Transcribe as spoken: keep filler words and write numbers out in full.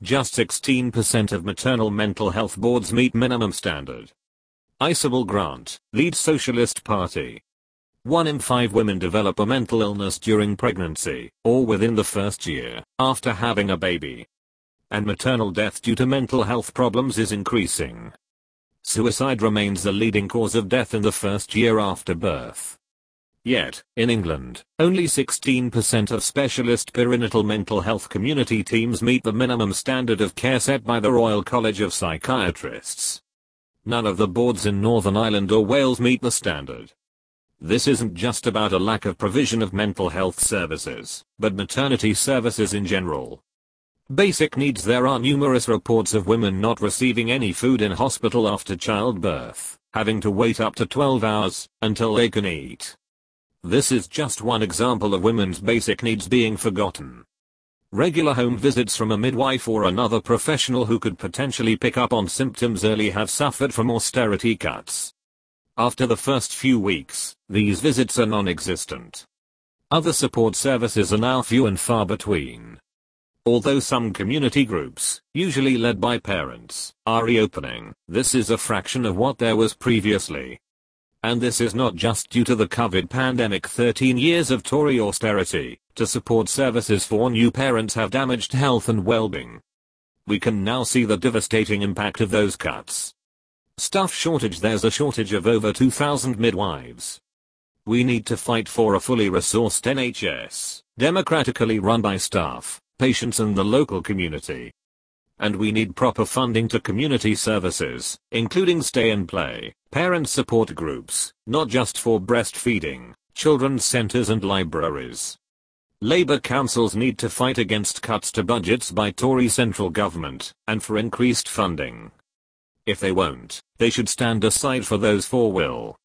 Just sixteen percent of maternal mental health boards meet minimum standard. Isabel Grant, lead Socialist Party. One in five women develop a mental illness during pregnancy, or within the first year, after having a baby. And maternal death due to mental health problems is increasing. Suicide remains the leading cause of death in the first year after birth. Yet, in England, only sixteen percent of specialist perinatal mental health community teams meet the minimum standard of care set by the Royal College of Psychiatrists. None of the boards in Northern Ireland or Wales meet the standard. This isn't just about a lack of provision of mental health services, but maternity services in general. Basic needs. There are numerous reports of women not receiving any food in hospital after childbirth, having to wait up to twelve hours until they can eat. This is just one example of women's basic needs being forgotten. Regular home visits from a midwife or another professional who could potentially pick up on symptoms early have suffered from austerity cuts. After the first few weeks, these visits are non-existent. Other support services are now few and far between. Although some community groups, usually led by parents, are reopening, this is a fraction of what there was previously. And this is not just due to the COVID pandemic. thirteen years of Tory austerity to support services for new parents have damaged health and well-being. We can now see the devastating impact of those cuts. Staff shortage. There's a shortage of over two thousand midwives. We need to fight for a fully resourced N H S, democratically run by staff, patients and the local community. And we need proper funding to community services, including stay and play, parent support groups, not just for breastfeeding, children's centers and libraries. Labour councils need to fight against cuts to budgets by Tory central government, and for increased funding. If they won't, they should stand aside for those for will.